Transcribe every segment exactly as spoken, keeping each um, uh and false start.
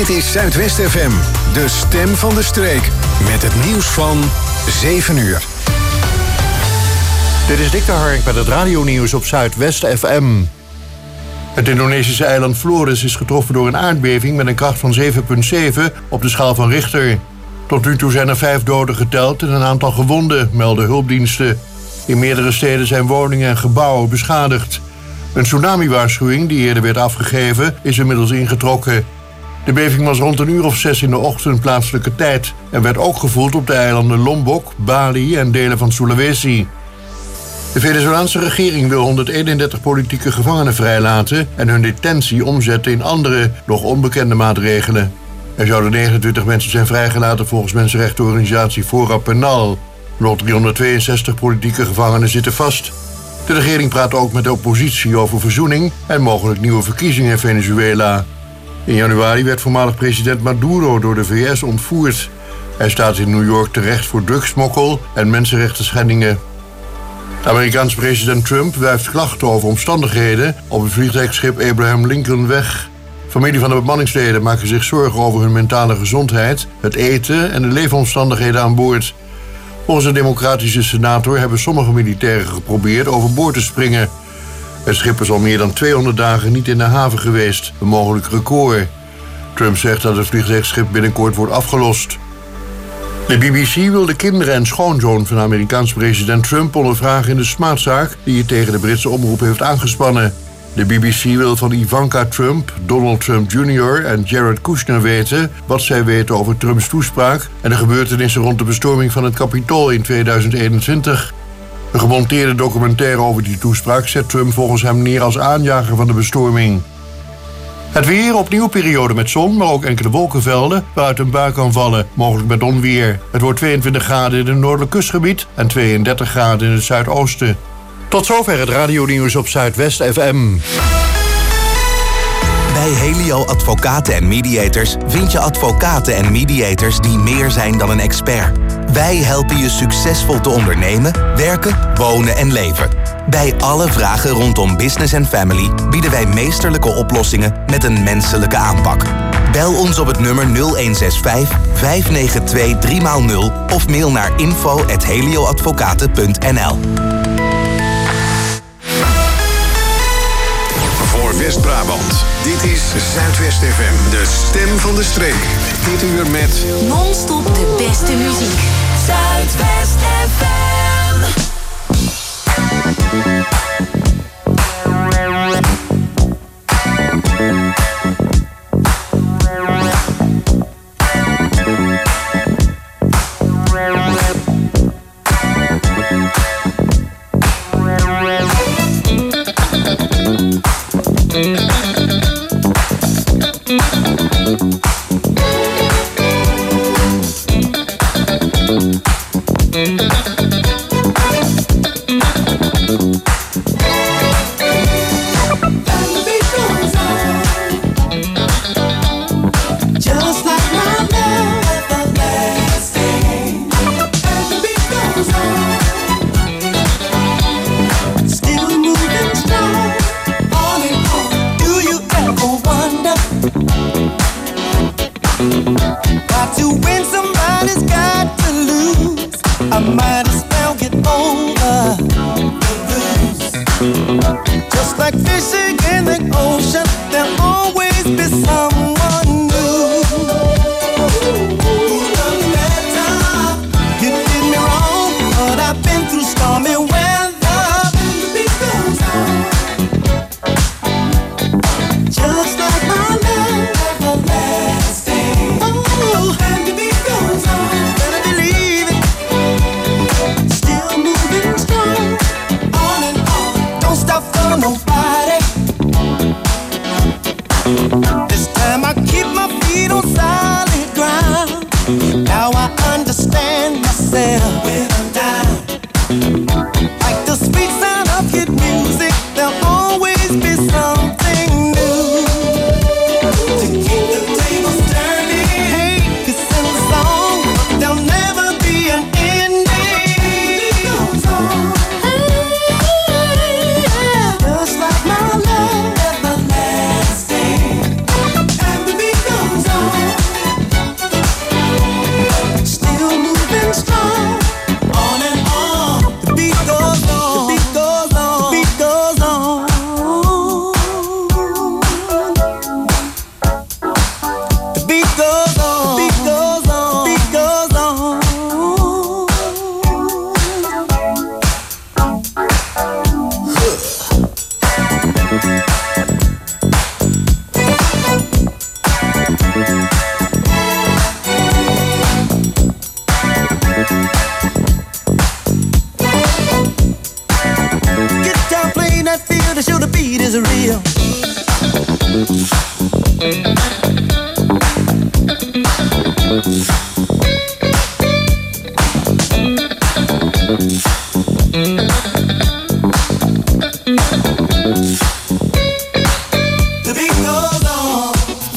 Dit is Zuidwest F M, de stem van de streek. Met het nieuws van zeven uur. Dit is Dick de Hark met het radionieuws op Zuidwest F M. Het Indonesische eiland Flores is getroffen door een aardbeving met een kracht van zeven komma zeven op de schaal van Richter. Tot nu toe zijn er vijf doden geteld en een aantal gewonden, melden hulpdiensten. In meerdere steden zijn woningen en gebouwen beschadigd. Een tsunami-waarschuwing, die eerder werd afgegeven, is inmiddels ingetrokken. De beving was rond een uur of zes in de ochtend plaatselijke tijd en werd ook gevoeld op de eilanden Lombok, Bali en delen van Sulawesi. De Venezolaanse regering wil honderdeenendertig politieke gevangenen vrijlaten en hun detentie omzetten in andere, nog onbekende maatregelen. Er zouden negenentwintig mensen zijn vrijgelaten volgens mensenrechtenorganisatie Fora Penal. Nog driehonderdtweeënzestig politieke gevangenen zitten vast. De regering praat ook met de oppositie over verzoening en mogelijk nieuwe verkiezingen in Venezuela. In januari werd voormalig president Maduro door de V S ontvoerd. Hij staat in New York terecht voor drugsmokkel en mensenrechtenschendingen. De Amerikaanse president Trump wuift klachten over omstandigheden op het vliegtuigschip Abraham Lincoln weg. Familie van de bemanningsleden maken zich zorgen over hun mentale gezondheid, het eten en de leefomstandigheden aan boord. Volgens een democratische senator hebben sommige militairen geprobeerd overboord te springen. Het schip is al meer dan tweehonderd dagen niet in de haven geweest, een mogelijk record. Trump zegt dat het vliegtuigschip binnenkort wordt afgelost. De B B C wil de kinderen en schoonzoon van de Amerikaanse president Trump ondervragen in de smaadzaak die hij tegen de Britse omroep heeft aangespannen. De B B C wil van Ivanka Trump, Donald Trump junior en Jared Kushner weten wat zij weten over Trumps toespraak en de gebeurtenissen rond de bestorming van het Capitool in tweeduizend eenentwintig. Een gemonteerde documentaire over die toespraak zet Trump volgens hem neer als aanjager van de bestorming. Het weer, opnieuw periode met zon, maar ook enkele wolkenvelden waaruit een bui kan vallen, mogelijk met onweer. Het wordt tweeëntwintig graden in het noordelijk kustgebied en tweeëndertig graden in het zuidoosten. Tot zover het radionieuws op Zuidwest F M. Bij Helio Advocaten en Mediators vind je advocaten en mediators die meer zijn dan een expert. Wij helpen je succesvol te ondernemen, werken, wonen en leven. Bij alle vragen rondom business en family bieden wij meesterlijke oplossingen met een menselijke aanpak. Bel ons op het nummer nul een zes vijf, vijf negen twee, drie nul of mail naar info at helioadvocaten punt n l. Voor West-Brabant, dit is Zuidwest F M, de stem van de streek. Dit uur met non-stop de beste muziek. Zuidwest F M. Thank you. need that feel to show the beat is real. The beat goes on.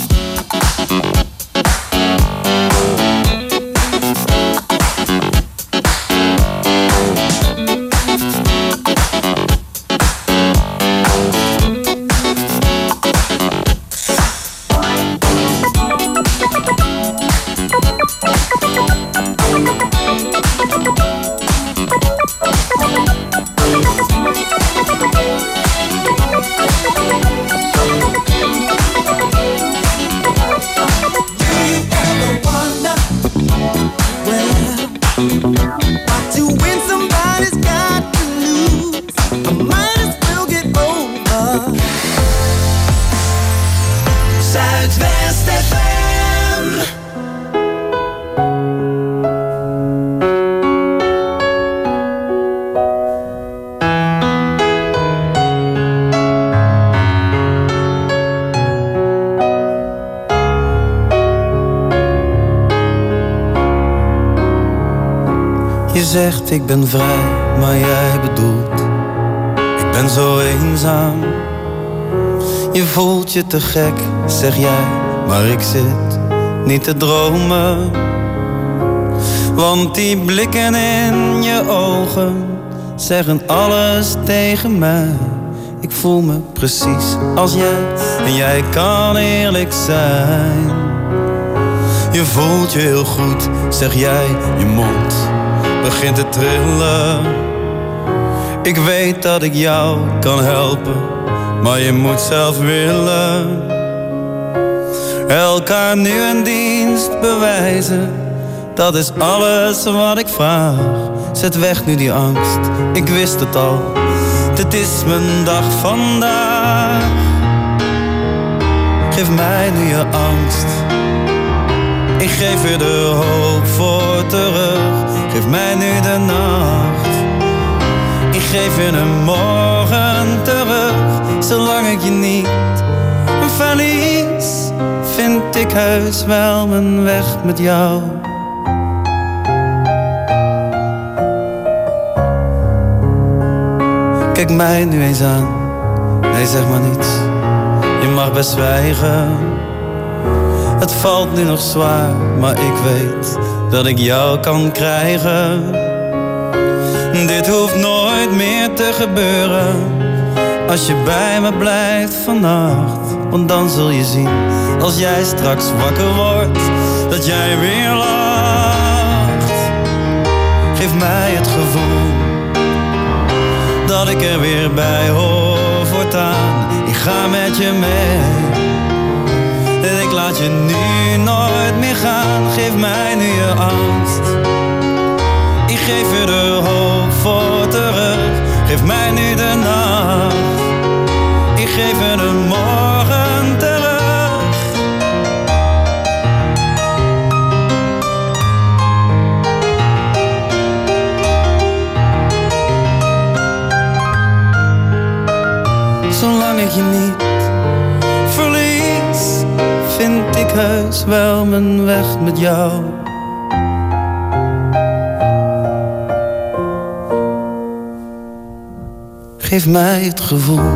Je zegt ik ben vrij, maar jij bedoelt ik ben zo eenzaam. Je voelt je te gek, zeg jij, maar ik zit niet te dromen. Want die blikken in je ogen zeggen alles tegen mij. Ik voel me precies als jij en jij kan eerlijk zijn. Je voelt je heel goed, zeg jij, je mond begint te trillen. Ik weet dat ik jou kan helpen, maar je moet zelf willen. Elkaar nu een dienst bewijzen, dat is alles wat ik vraag. Zet weg nu die angst, ik wist het al, dit is mijn dag vandaag. Geef mij nu je angst, ik geef je de hoop voor terug. Geef mij nu de nacht, ik geef je een morgen terug. Zolang ik je niet verlies, vind ik heus wel mijn weg met jou. Kijk mij nu eens aan, nee zeg maar niets, je mag best zwijgen. Het valt nu nog zwaar, maar ik weet dat ik jou kan krijgen. Dit hoeft nooit meer te gebeuren, als je bij me blijft vannacht. Want dan zul je zien, als jij straks wakker wordt, dat jij weer lacht. Geef mij het gevoel dat ik er weer bij hoor voortaan. Ik ga met je mee, ik laat je nu nooit meer gaan. Geef mij nu je angst, ik geef je de hoop voor terug. Geef mij nu de nacht, ik geef je de morgen terug. Zolang ik je niet verlies, vind ik heus wel mijn weg met jou. Geef mij het gevoel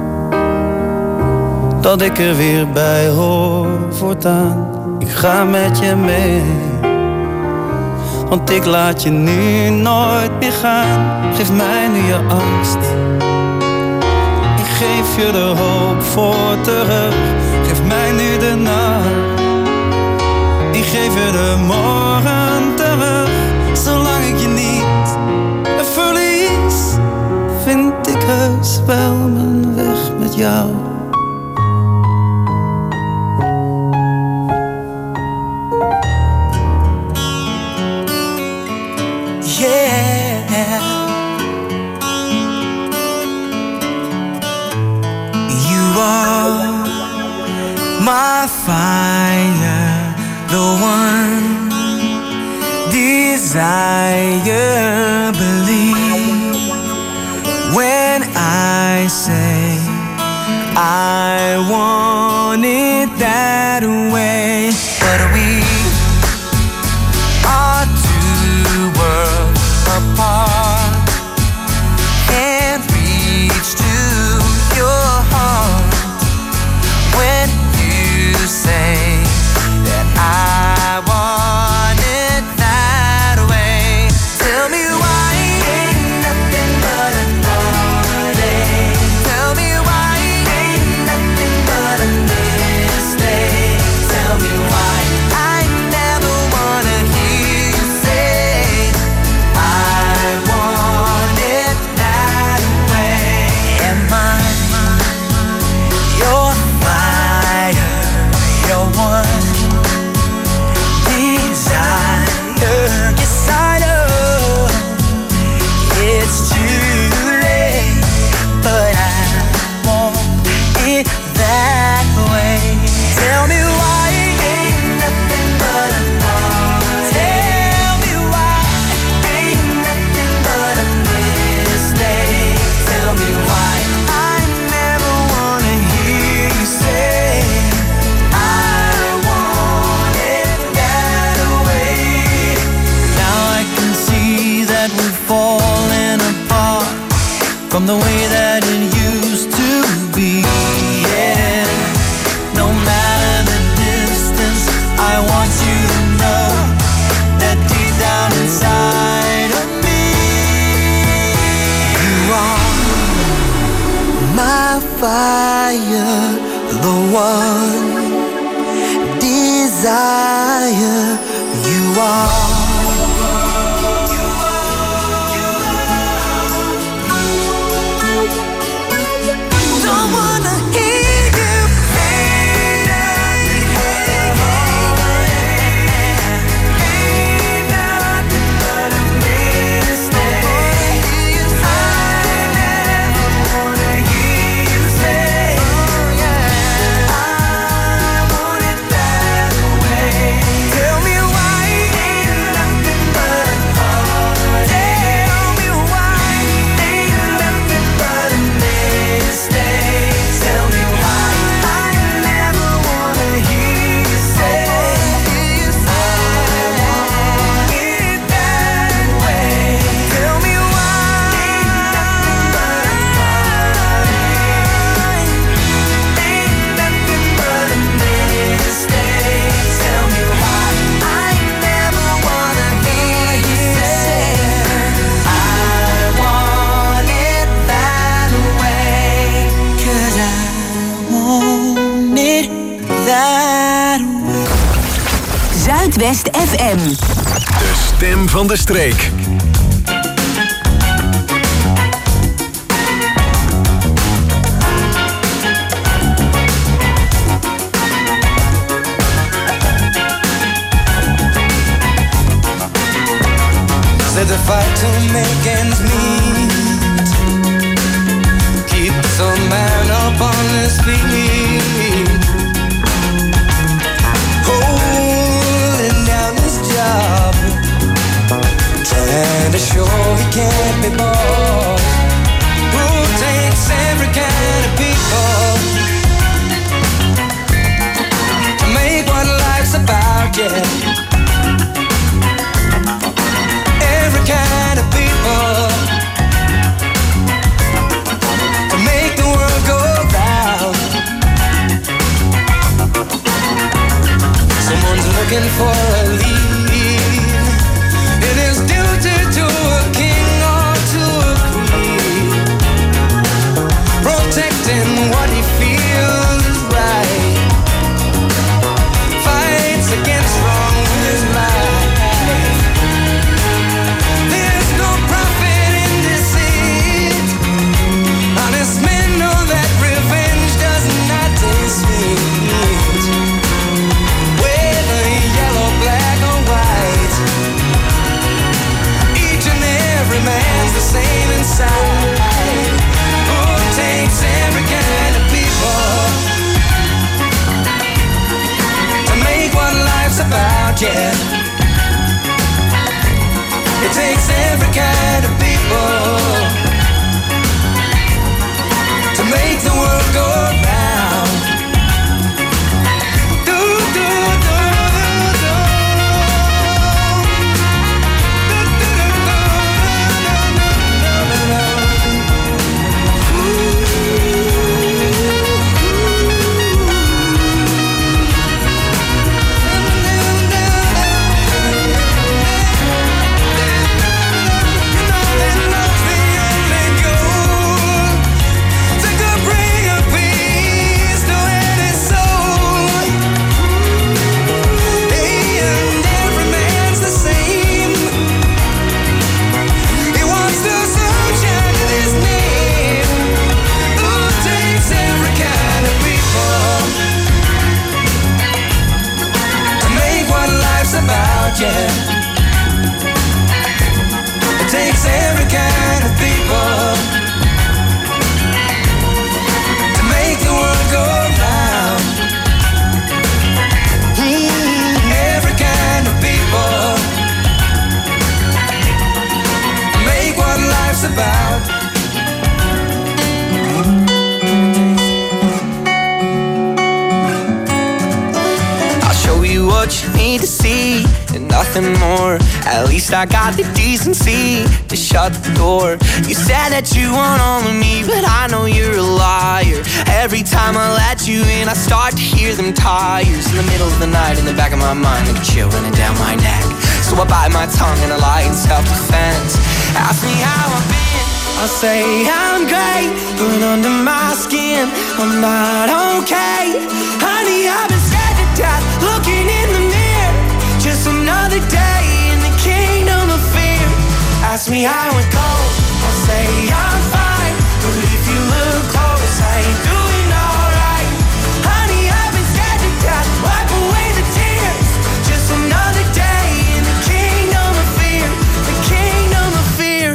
dat ik er weer bij hoor voortaan. Ik ga met je mee, want ik laat je nu nooit meer gaan. Geef mij nu je angst, ik geef je de hoop voor terug. Geef mij nu de nacht, ik geef je de morgen terug. Zolang ik je niet verlies, vind ik heus wel mijn weg met jou. Yeah, you are my fire, the one desire, believe when when I say I want it that way. But we are two worlds apart, can't reach to your heart when you say that I want it that way. Tell me why ain't nothing but a heartache. Tell me why ain't nothing but a mistake. Tell me why I never wanna hear you say I want it that way. Am I your fire, your one desire? Yes, I know it's too late, but I want it that way. Tell me why ain't nothing but a heartache. Tell me why ain't nothing but a mistake. Tell me why I never wanna hear you say I want it that way. Now I can see that we're falling apart from the way that it used to be. Yeah. No matter the distance, I want you to know that deep down inside of me, You are my fire, the one desire. You are. Don't wanna hear you say nothing, ain't nothing but a mistake. I never wanna hear you say I want it that way. Tell me why ain't nothing but a heartache. Tell me why ain't nothing but a mistake. Tell me why I never wanna hear you say I want it that way. Tell me why ain't nothing but a heartache. Ain't nothing but a mistake. Tell me why I never wanna hear you say I want it that way. 'Cause I want it that way. Zuidwest F M. De stem van de streek. Said the fight to make ends meet keeps a man up on his feet, holding down his job, trying to show he can't be bought. Who takes every kind of people to make what life's about, yeah. Every kind of people to make the world go round. Someone's looking for a lead. It is duty to a king or to a queen, protecting what he feels is right, fights against wrong with his life. There's no profit in deceit. Honest men know that revenge does not taste sweet. Whether yellow, black or white, each and every man's the same inside. Who takes every kind of people need to see and nothing more. At least I got the decency to shut the door. You said that you want all of me, but I know you're a liar. Every time I let you in, I start to hear them tires in the middle of the night, in the back of my mind, like a chill running down my neck. So I bite my tongue and I lie in self-defense. Ask me how I've been, I'll say I'm great, but under my skin I'm not okay. Honey, I've been scared to death, looking in the mirror. Just another day in the kingdom of fear. Ask me how it goes, I'll say I'm fine, but if you look close, I ain't doing alright. Honey, I've been scared to death, wipe away the tears. Just another day in the kingdom of fear, the kingdom of fear.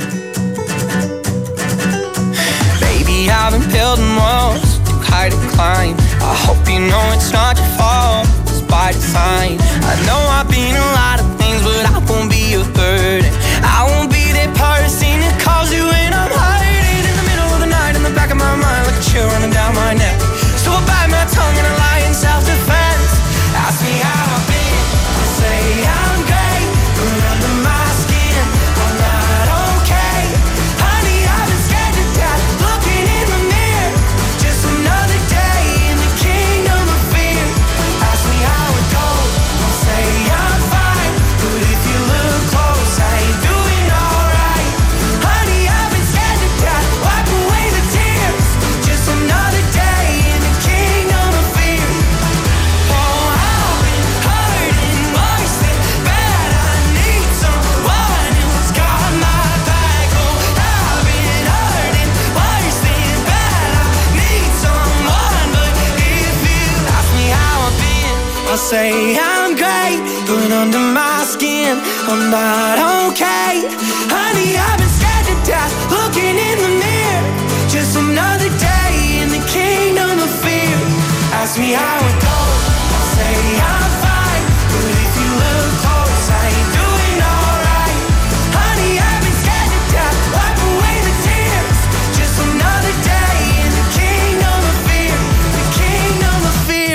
Baby, I've been building walls too high to climb. I hope you know it's not your fault, it's by design. I know I've been a lot of things, but I won't be a burden. I won't be that person that calls you when I'm hiding in the middle of the night, in the back of my mind, like a chill running down my neck. So I bite my tongue and I lie in self-defense. Ask me how I've been, I say I'm great, but under my skin I'm not okay. Honey, I've been scared to death, looking in the mirror. Just another day in the kingdom of fear. Ask me how it goes, I'll say I'm fine, but if you look close, I ain't doing alright. Honey, I've been scared to death, wipe away the tears. Just another day in the kingdom of fear. Oh, I've been hurting worse than bad. I need someone who's got my back. Oh, I've been hurting worse than bad. I need someone, but if you ask me how I've been, I'll say I'm great, but under my skin I'm not okay. Honey, I've been scared to death, looking in the mirror. Just another day in the kingdom of fear. Ask me how it goes, I'll say I'm fine, but if you look close, I ain't doing alright. Honey, I've been scared to death, wipe away the tears. Just another day in the kingdom of fear, the kingdom of fear.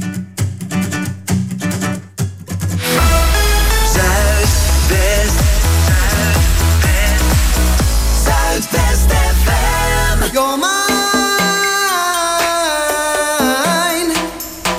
Zuidwest, Zuidwest F M. You're mine.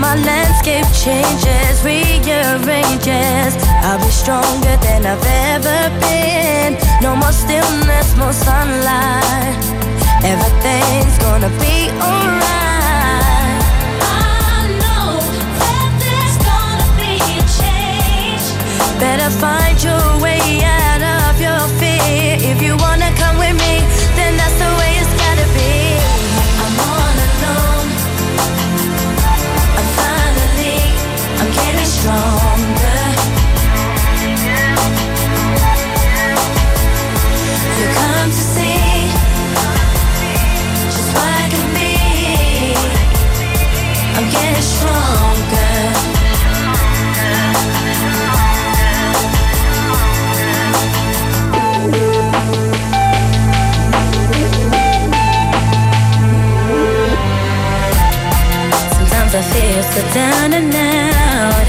my landscape changes, rearranges. I'll be stronger than I've ever been. No more stillness, more sunlight. Everything's gonna be alright. I know that there's gonna be a change. Better find your way out of your fear. If you wanna come with me, then that's the way it's gotta be. I'm all alone. I'm finally, I'm getting stronger. You come to see just what I can be. I'm getting stronger. Sometimes I feel so down and out,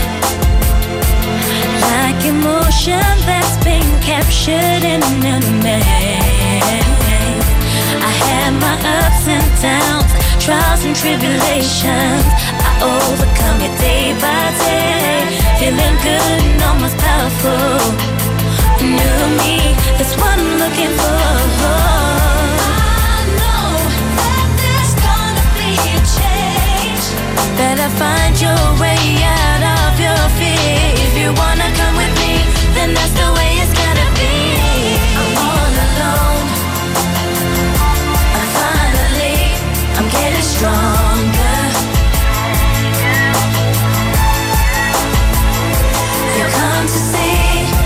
like emotion that's been captured in a man. I had my ups and downs, trials and tribulations. I overcome it day by day, feeling good and almost powerful. New me, that's what I'm looking for. I know that there's gonna be a change. Better find your way out of your fear. If you wanna come with me, then that's the way it's gotta be. I'm all alone. I'm finally, I'm getting stronger. You come to see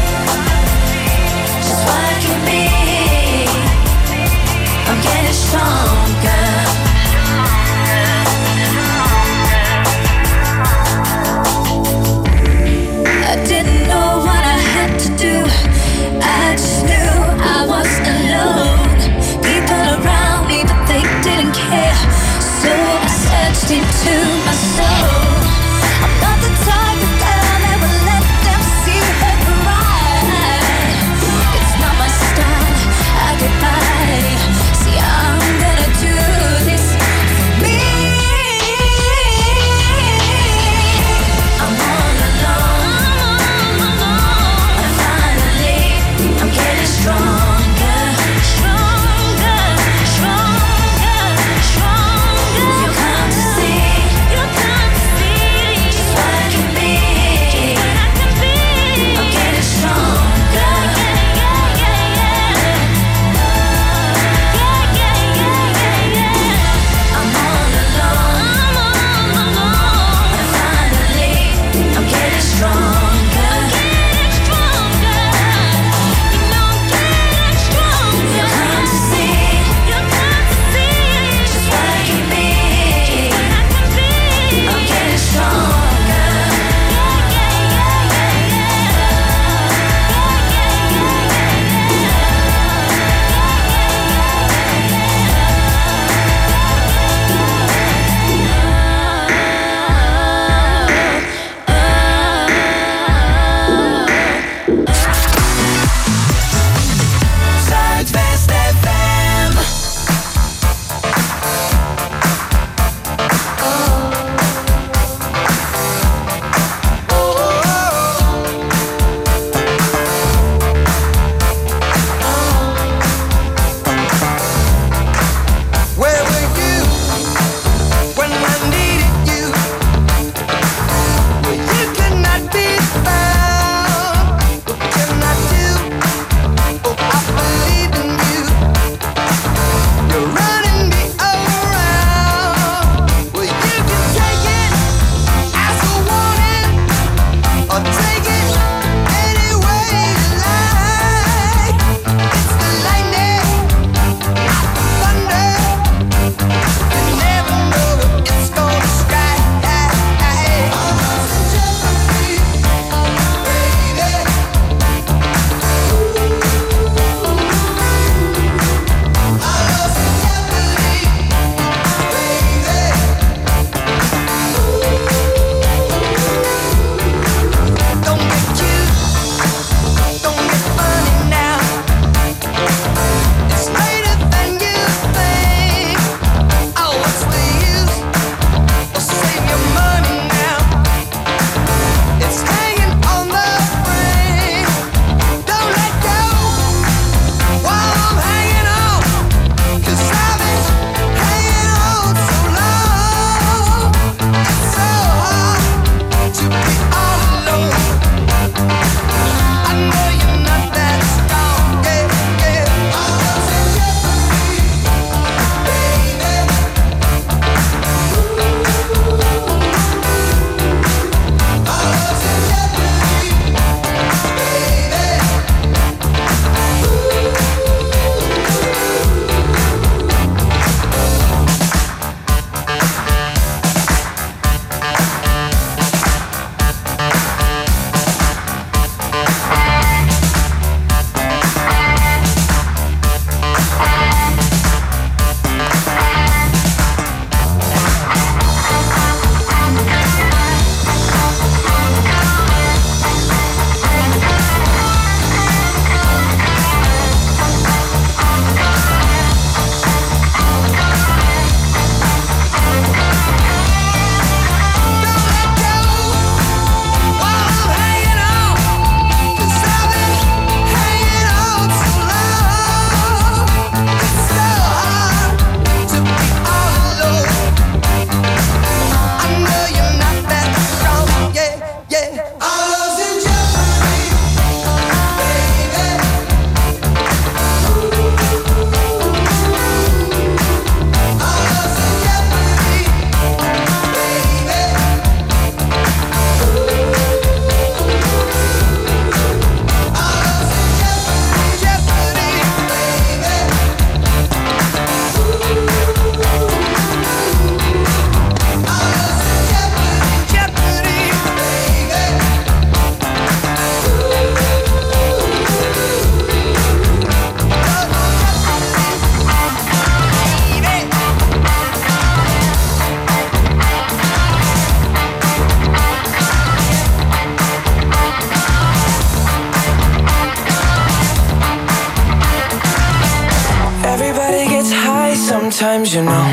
sometimes, you know.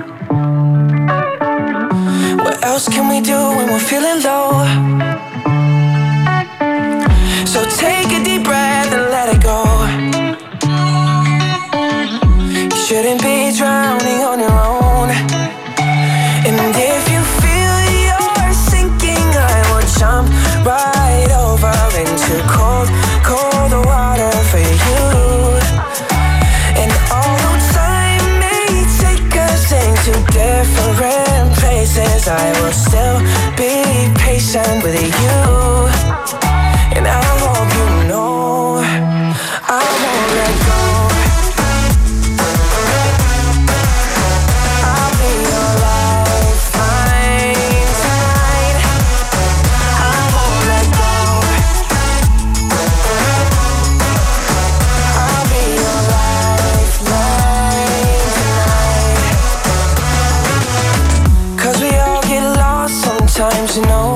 What else can we do when we're feeling low? So take a deep breath and let it go. You shouldn't be drowning on your own. And if you feel you're sinking, I will jump right over into cold, cold water for you. And although time may take us into different places, I will still be patient with you. And I hope you know I won't let go. I'll be your lifeline tonight. I won't let go. I'll be your lifeline tonight. 'Cause we all get lost sometimes, you know.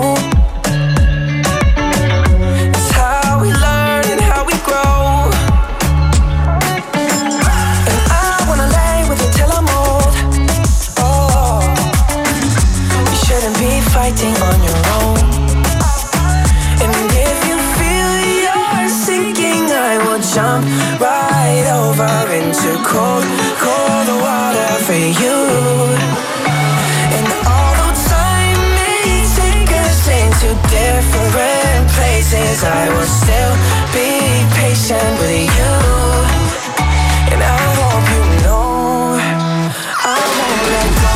On your own. And if you feel you're sinking, I will jump right over into cold, cold water for you. And although time may take us into different places, I will still be patient with you. And I hope you know I won't let go.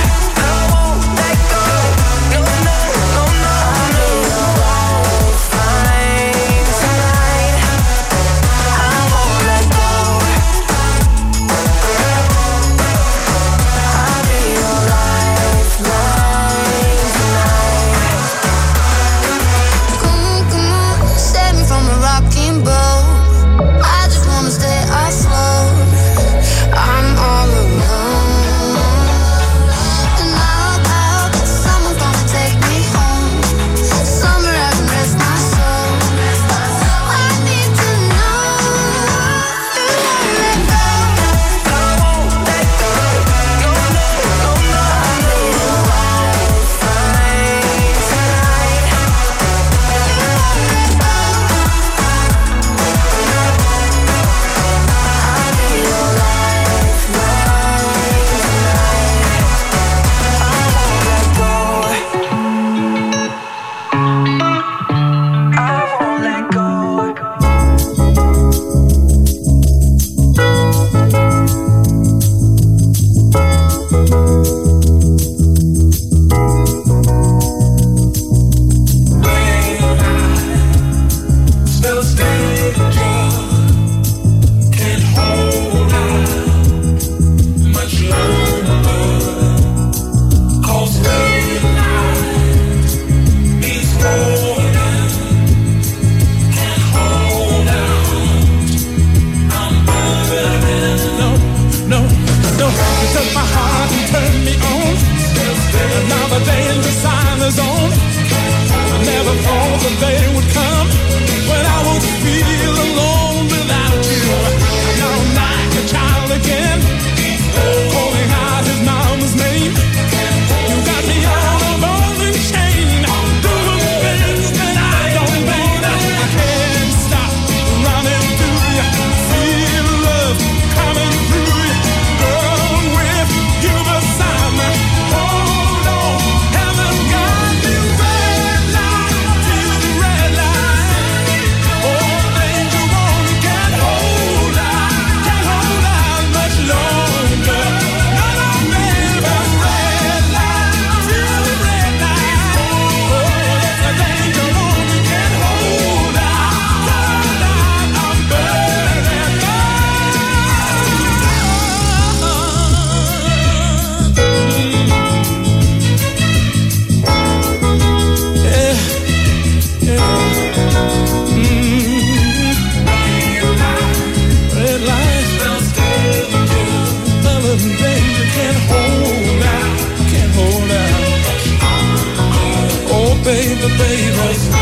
baby, baby.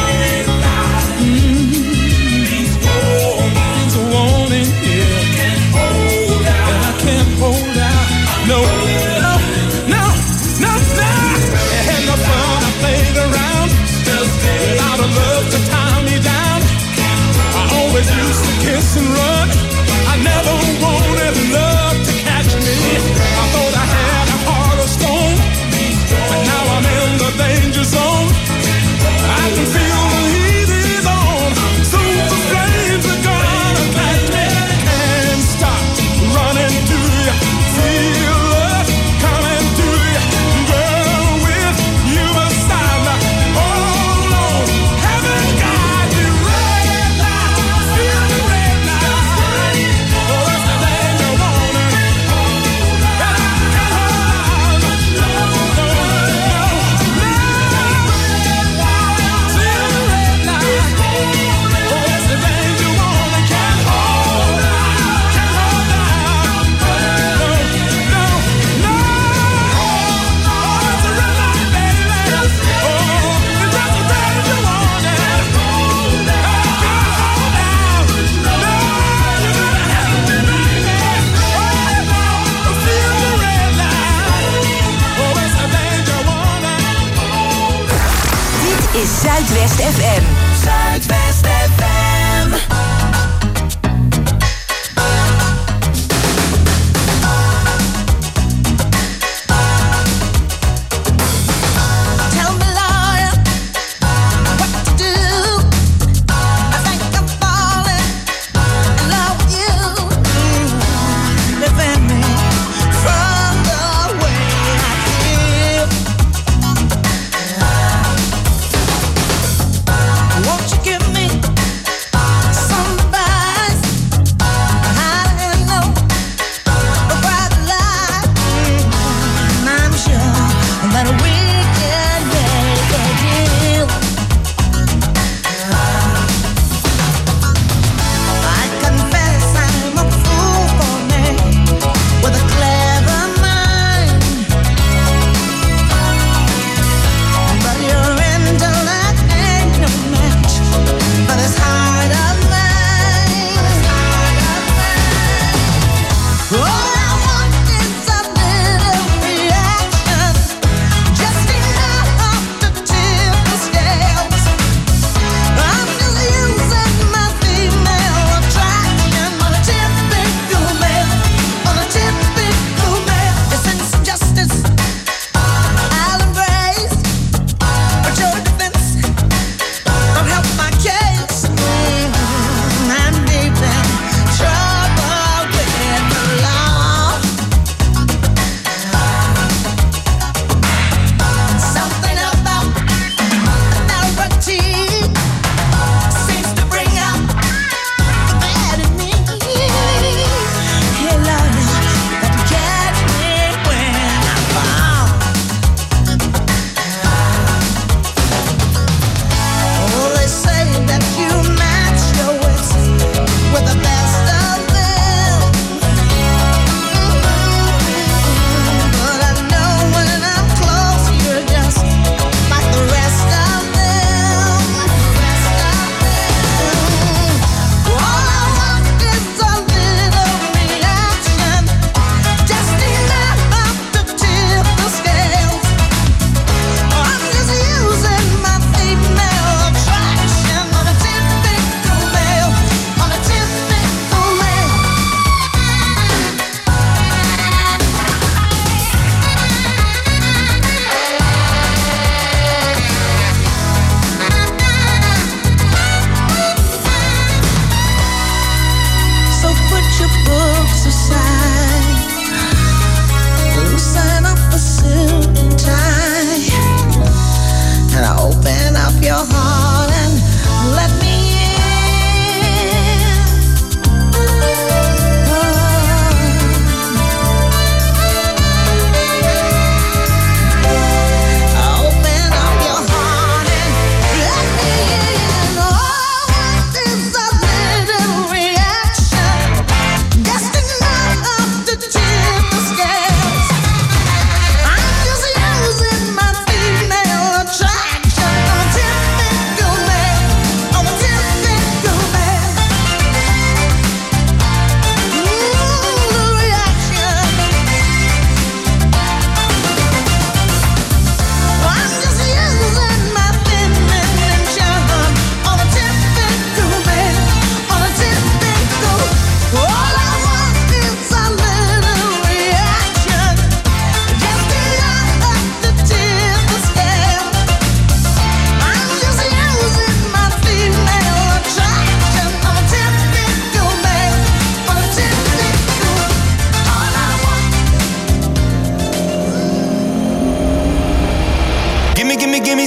Mm-hmm. He's a warning here. And I can't hold out kiss and run. I never wanted love to catch me. I thought I had a heart of stone, but now I'm in the danger zone. I can feel the heat is on, so the flames are gonna catch me. Can't stop running to you, feel love coming to you, girl, with you beside me. Hold on, heaven guide me right now, feel the red light.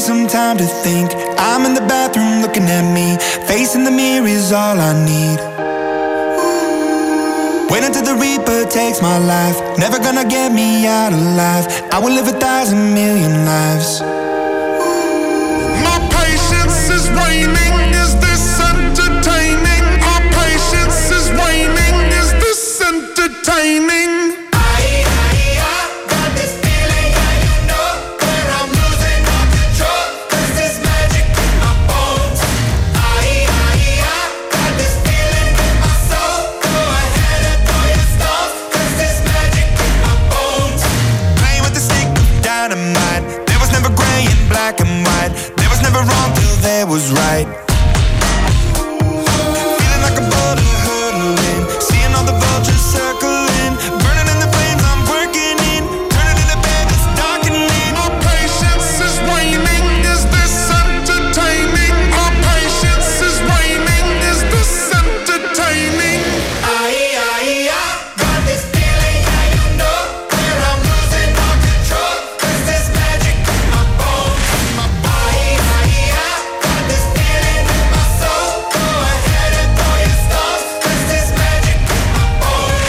some time to think. I'm in the bathroom looking at me. Facing the mirror is all I need. Wait until the Reaper takes my life. Never gonna get me out alive. I will live a thousand million lives. My patience is waning. Is this entertaining? My patience is waning. Is this entertaining? There was right. Feeling like a boulder hurtling, seeing all the vultures circling, burning in the flames I'm working in, turning in the bed it's darkening. My patience is waning. Is this entertaining? My patience is waning. Is this entertaining? I, I, I got this feeling, yeah, you know, where I'm losing all control. Cause there's magic in my bones. My body, I, I got this feeling in my soul. Go ahead and throw your stones. Cause there's magic in my bones.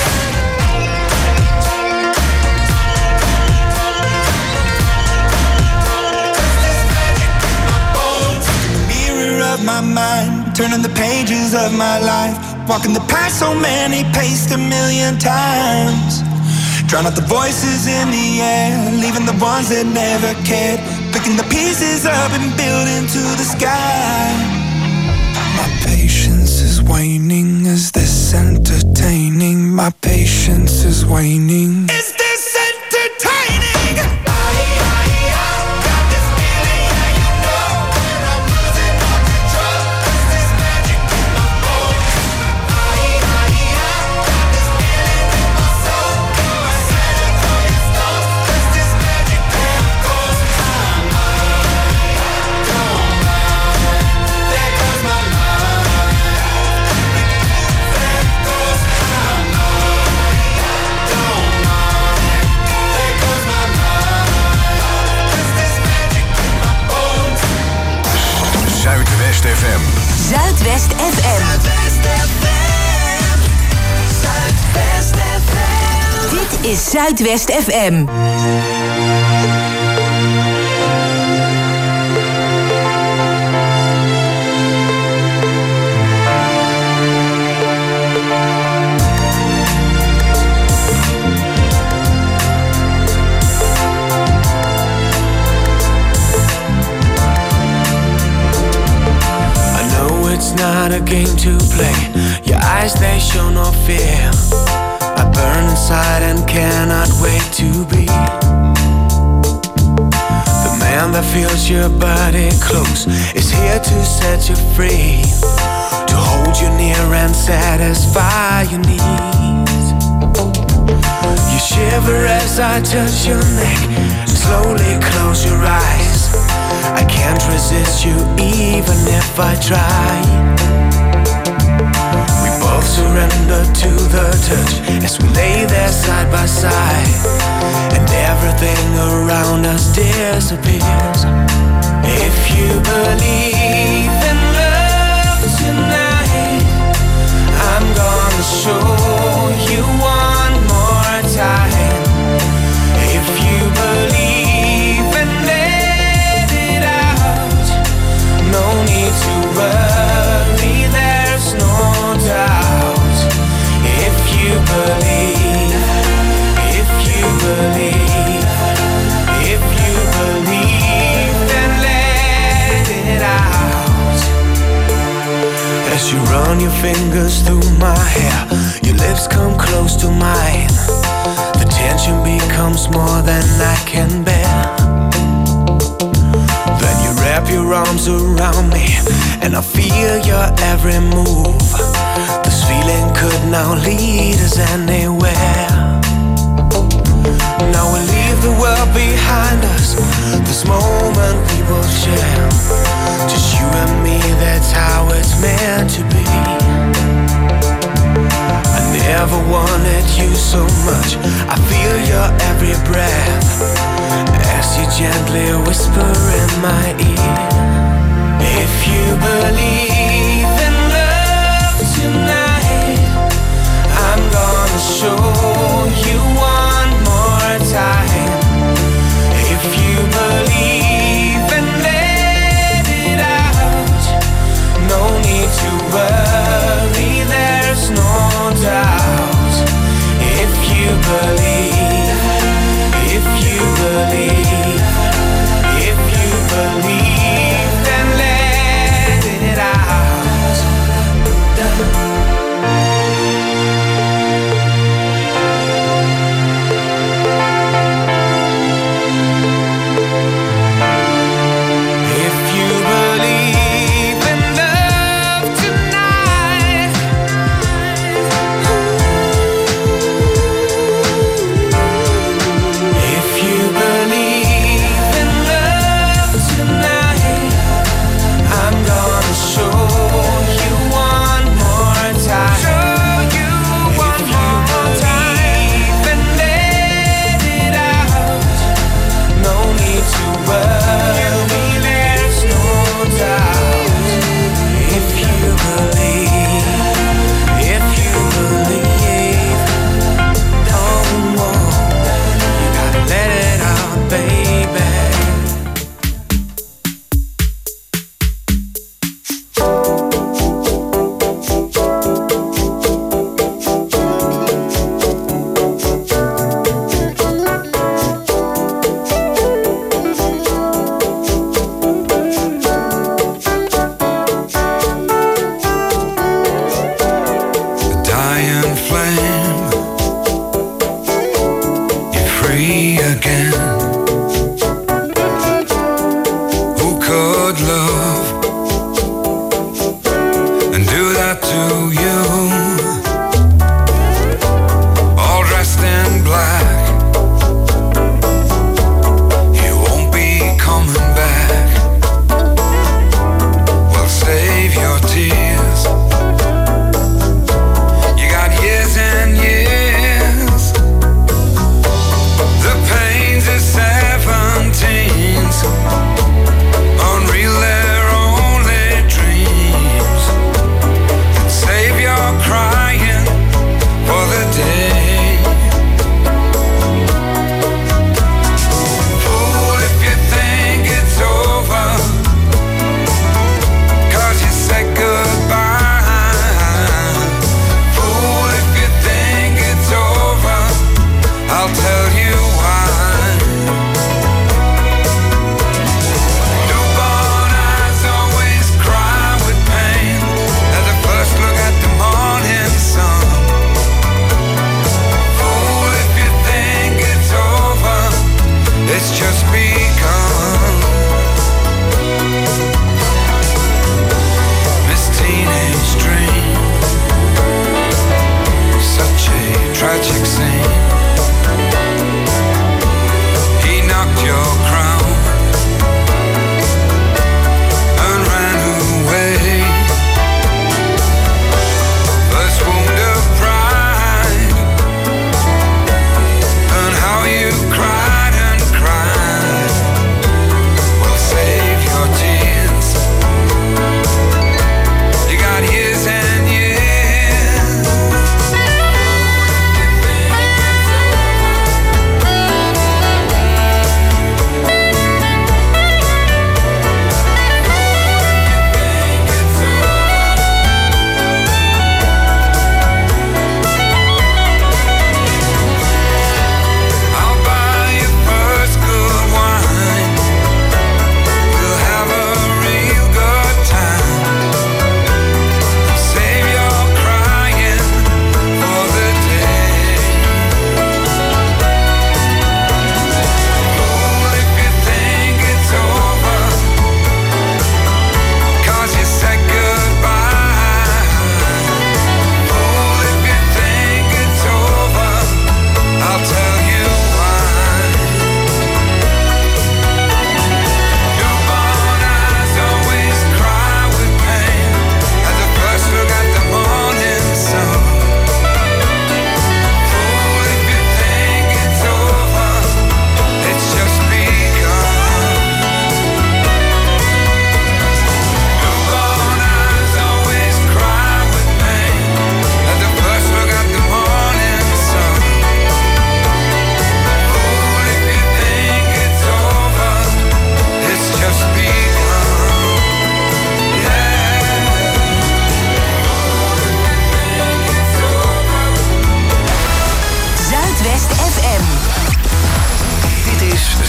Cause there's magic in my bones. In the mirror of my mind, turning the pages of my life. Walking the path so many paced a million times. Drown out the voices in the air, leaving the ones that never cared. Picking the pieces up and building to the sky. My patience is waning. Is this entertaining? My patience is waning. Is this entertaining? I, I, I got this feeling, yeah, you know, where I'm losing all control. Cause there's magic in my bones. I, I, I got this feeling in my soul. Go ahead and throw your stones. Cause there's magic in my bones. There goes my mind. There goes my mind. Don't mind. There goes my mind. Cause there's magic in my bones. Zuidwest F M. Zuidwest F M. Zuidwest F M. Dit is Zuidwest F M. I know it's not a game to play. Your eyes, they show no fear. I burn inside and cannot wait to be the man that feels your body close, is here to set you free, to hold you near and satisfy your needs. You shiver as I touch your neck, slowly close your eyes. I can't resist you even if I try. We both surrender to the touch as we lay there side by side, and everything around us disappears. If you believe in love tonight, I'm gonna show you one more time. If you believe and let it out, no need to worry, there's no doubt. If you believe, if you believe, if you believe, then let it out. As you run your fingers through my hair, your lips come close to mine. The tension becomes more than I can bear. Then you wrap your arms around me, and I feel your every move. This feeling could now lead us anywhere. Now we leave the world behind us, this moment we will share. Just you and me, that's how it's meant to be. I never wanted you so much, I feel your every breath as you gently softly whisper in my ear. If you believe in love tonight, I'm gonna show you one more time. If you believe and let it out, no need to worry, there's no doubt. If you believe, if you believe, if you believe, then let it out.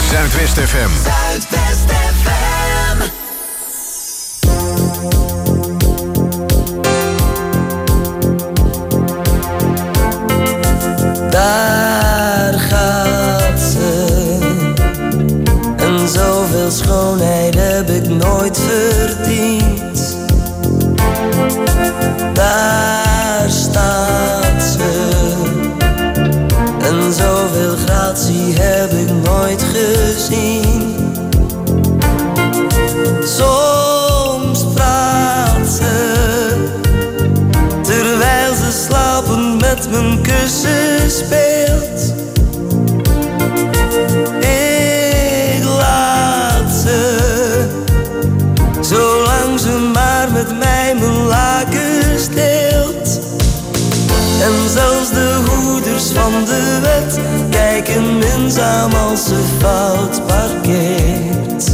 Zuidwest F M. Zuidwest F M. Daar gaat ze. En zoveel schoonheid heb ik nooit verdiend. Daar staat ze. En zoveel gratie heb ik nooit gezien. Soms praat ze, terwijl ze slapend met mijn kussen speelt. Ik laat ze, zolang ze maar met mij mijn lakens deelt. En zelfs de hoeders van de wet kijken minzaam als ze fout parkeert.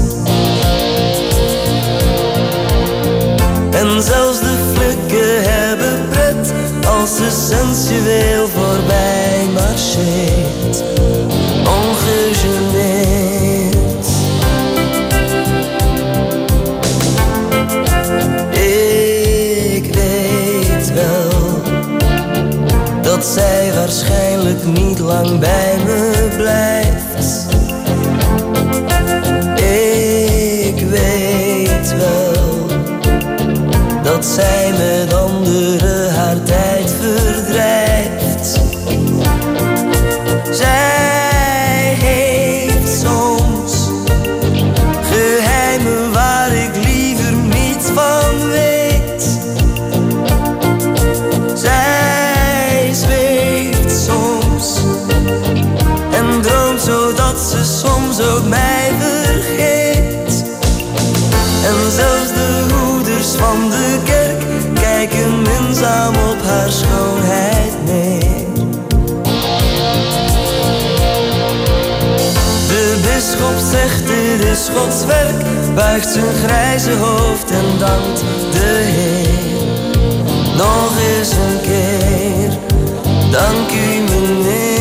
En zelfs de flikken hebben pret als ze sensueel voorbij marcheert. Ongegeneerd. Ik weet wel dat zij waarschijnlijk niet lang bij me blijft. Ik weet wel dat zij met anderen haar tijd verdrijft. Zij heeft soms geheimen waar ik liever niets van weet. Zij zweeft soms en droomt zodat ze soms ook mij vergeet. En zelfs de hoeders van de kerk kijken minzaam op haar schoonheid neer. De bisschop zegt dit is Gods werk, buigt zijn grijze hoofd en dankt de Heer. Nog eens een keer, dank u meneer.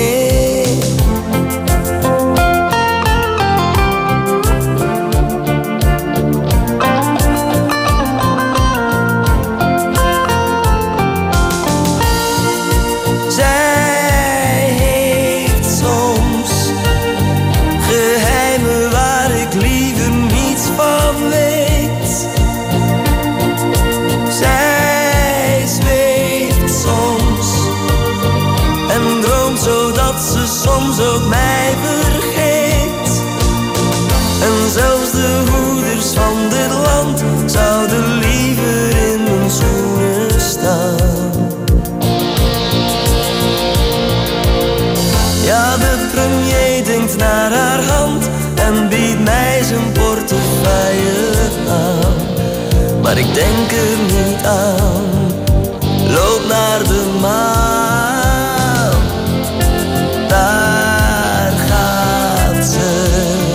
Soms ook mij vergeet. En zelfs de hoeders van dit land zouden liever in mijn schoenen staan. Ja, de premier denkt naar haar hand en biedt mij zijn portefeuille aan. Maar ik denk er niet aan, loop naar de maan. Daar gaat ze.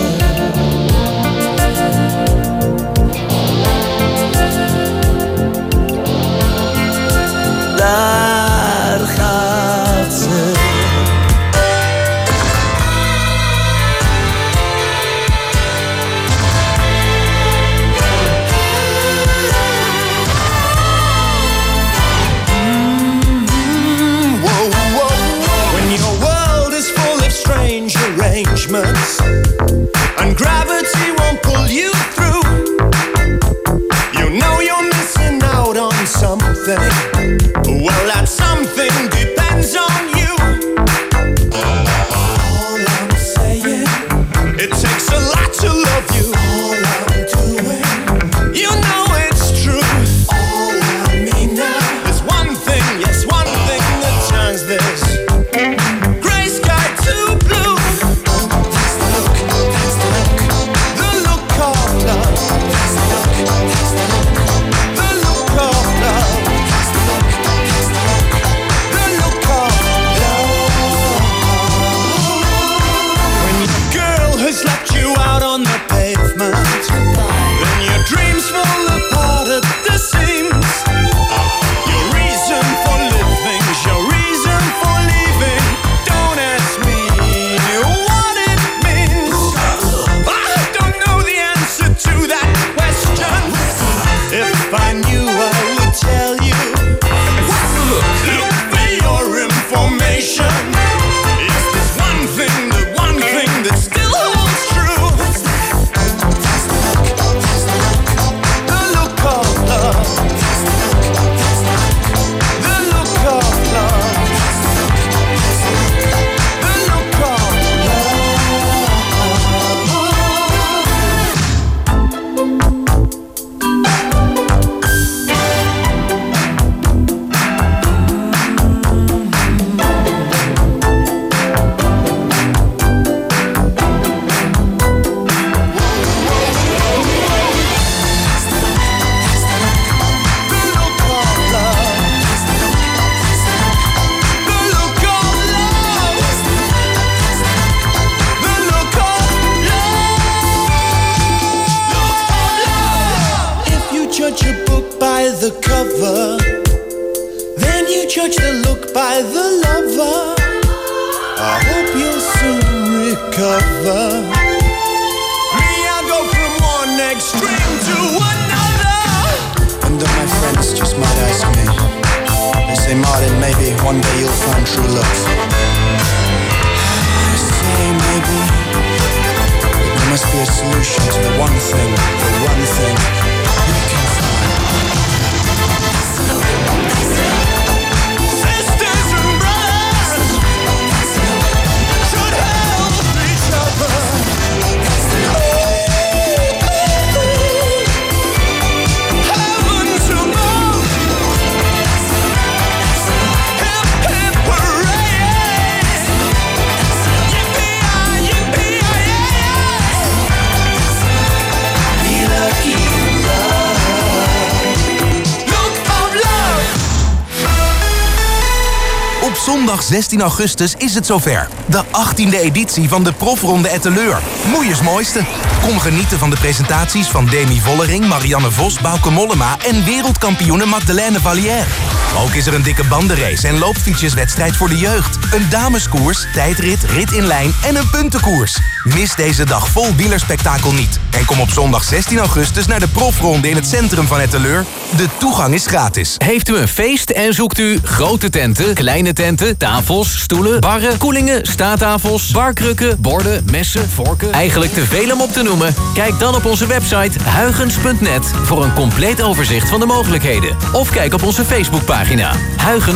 Daar gaat ze. Mm-hmm. Whoa, whoa. When your world is full of strange arrangements and gravity won't pull you through, you know you're missing out on something. Well, that something depends on you. All I'm saying, it takes a lot to love you. All I'm doing, you know it's true. All I mean now is one thing, yes, one thing that turns this gray sky to blue. That's the look, that's the look, the look of love. That's the look, that's the look, the look of love. That's the look, that's the look, the the cover, then you judge the look by the lover. I hope you'll soon recover. Me, I go from one extreme to another. And then my friends just might ask me, they say, Martin, maybe one day you'll find true love. I say maybe, but there must be a solution to the one thing, the one thing we can find. Sisters and brothers should help each other. Heaven to above. Hip hip hooray. Yippee-yi, yippee-yi-yi. Be lucky in love. Look of love. Op zondag zestien augustus is het zover. De achttiende editie van de Profronde Etteleur. Moeiers mooiste. Kom genieten van de presentaties van Demi Vollering, Marianne Vos, Bauke Mollema en wereldkampioene Magdalene Vallière. Ook is er een dikke bandenrace en loopfietsjeswedstrijd voor de jeugd. Een dameskoers, tijdrit, rit in lijn en een puntenkoers. Mis deze dag vol wielerspektakel niet. En kom op zondag zestien augustus naar de Profronde in het centrum van Etteleur. De toegang is gratis. Heeft u een feest en zoekt u grote tenten, kleine tenten, tafels, stoelen, barren, koelingen, staattafels, barkrukken, borden, messen, vorken? Eigenlijk te veel om op te noemen? Kijk dan op onze website huygens punt net voor een compleet overzicht van de mogelijkheden. Of kijk op onze Facebookpagina Huygens.